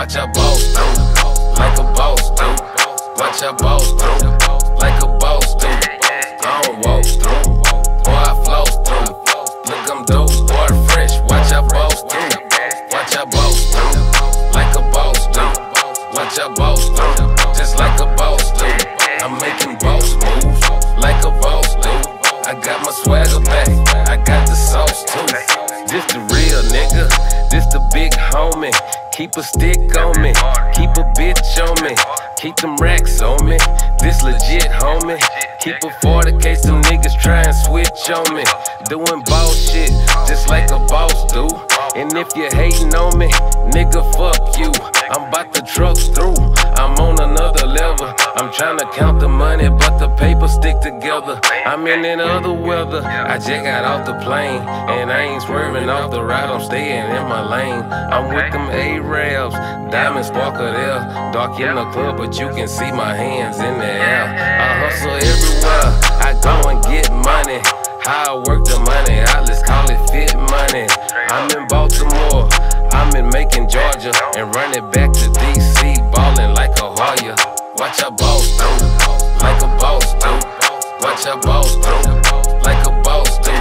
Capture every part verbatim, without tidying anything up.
Watch your boss do, like a boss do. Watch your boss do, like a boss do. I don't walk through, boy I flow through. Look I'm dope, boy fresh. Watch your boss do, watch your boss do, like a boss do. Watch your boss do, just like a boss do. I'm making boss moves, like a boss do. I got my swagger back, I got the sauce too. This the real nigga, this the big homie. Keep a stick on me, keep a bitch on me, keep them racks on me. This legit, homie. Keep a forty case them niggas try and switch on me. Doing boss shit, just like a boss do. And if you hating on me, nigga, fuck you. I'm bout to truck through, I'm on another level. I'm tryna count the money, but the paper stick together. I'm in that other weather, I just got off the plane. And I ain't swerving off the route, I'm staying in my lane. I'm with them A-Rabs, diamond sparkle there. Dark in the club, but you can see my hands in the air. I hustle everywhere, I go and get money. How I work the money, I let's call it fit money. I'm in Baltimore, I'm in Macon, Georgia, and run it back to D C, ballin' like a Hoya. Watch your boss do, like a boss do. Watch your boss do, like a boss do.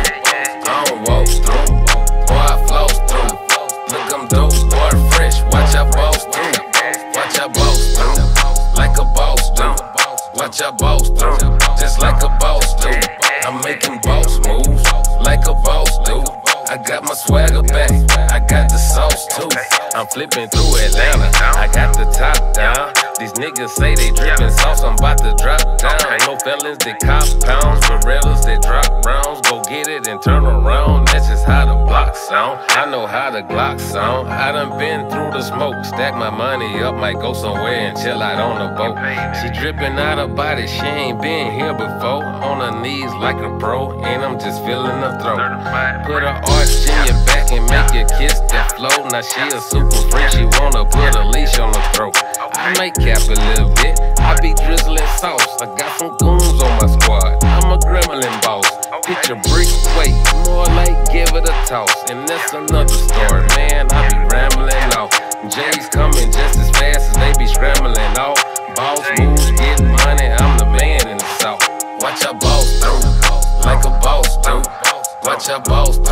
I don't walk through, boy I flow through. Look I'm dope, boy fresh. Watch your boss do, watch your boss do, like a boss do. Watch your boss do, just like a boss do. I'm making boss moves, like a boss do. I got my swagger back, I got the sauce too. I'm flipping through Atlanta, I got the top down. These niggas say they drippin' sauce, I'm about to drop down. No felons, they cop pounds, Berettas, they drop rounds. Go get it and turn around, that's just how the block sound. I know how the Glock sound, I done been through the smoke. Stack my money up, might go somewhere and chill out on the boat. She drippin' out her body, she ain't been here before. On her knees like a pro, and I'm just feeling her throat. Put her arch in your back and make you kiss that flow. Now she a super freak, she wanna put a leash on her throat. I might cap a little bit, I be drizzling sauce. I got some goons on my squad, I'm a gremlin boss. Picture brick weight, more like give it a toss. And that's another story, man, I be rambling off. J's coming just as fast as they be scrambling off. Boss moves, get money, I'm the man in the south. Watch your boss do, like a boss do. Watch your boss